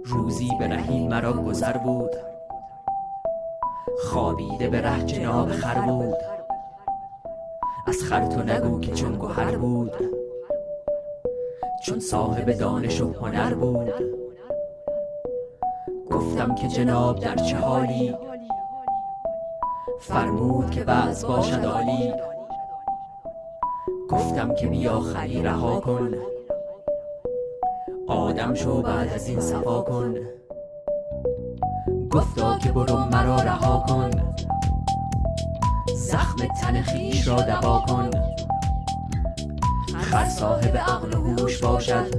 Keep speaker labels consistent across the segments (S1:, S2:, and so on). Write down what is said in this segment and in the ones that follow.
S1: روزی به رهی مرا گذر بود، خوابیده به ره جناب خر بود. از خر تو نگو که چون گهر بود، چون صاحب دانش و هنر بود. گفتم که جناب در چه حالی، فرمود که وعظ باشد عالی. گفتم که بیا خری رها کن، آدم شو بعد از این صفا کن. گفتا که برو مرا رها کن، زخم تن خویش را دوا کن. خر صاحب عقل و هوش باشد،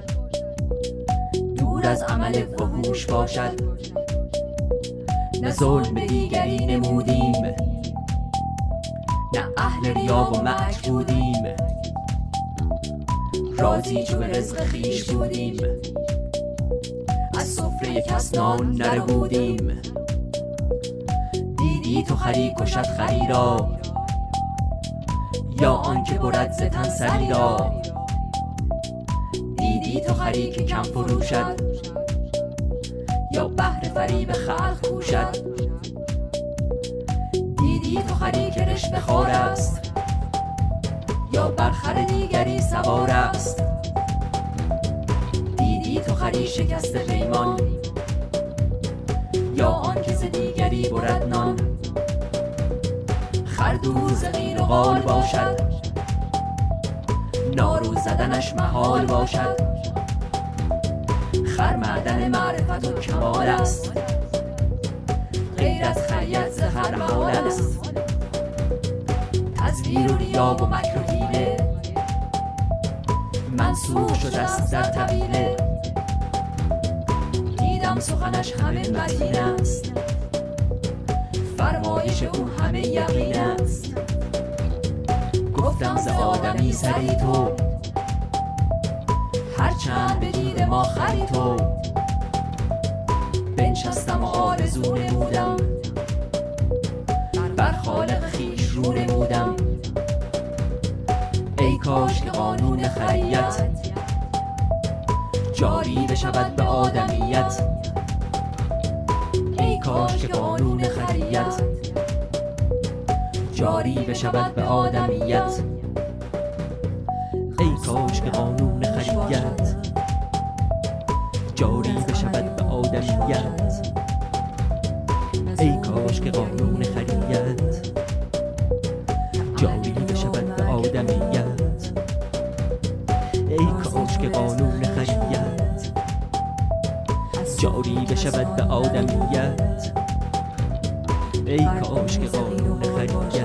S1: دور از عمل فحوش باشد. نه ظلم به دیگری نمودیم، نه اهل ریا و مکر بودیم. راضی چو به رزق خویش بودیم، از سفره کس نان نربودیم. دیدی تو خری کشد خری را، یا آن که برد ز تن سری را. دیدی تو خری که کم فروشد، یا بهر فریب خلق کوشد. دیدی تو خری که رشوه خوار است، یا بر خر دیگری سوار است. دیدی تو خری شکسته پیمان، یا آن که ز دیگری برد نان. خر دور ز قیل و قال باشد، نارو زدنش محال باشد. خر معدن معرفت و کمال است، غیر از خریت ز خر محال است. تزویر و ریا و مکر و حیله، منسوخ شده است در طویله. دیدم سخنش همه متین است، فرمایش او همه یقین است. گفتم ز آدمی سری تو، هرچند به دید ما خری تو. بنشستم و آرزو نمودم، بر خالق خویش رو نمودم. ای کاش که قانون خریت جاری بشود به آدمیت. ای کاش که قانون خریت جاری بشود به آدمیت.
S2: ای کاش که قانون خریت جاری بشود به آدمیت. ای کاش که قانون خریت جاری بشود به آدمیت. ای کاش که قانون خریت جاری بشود به آدمیت. ای کاش که قانون خریت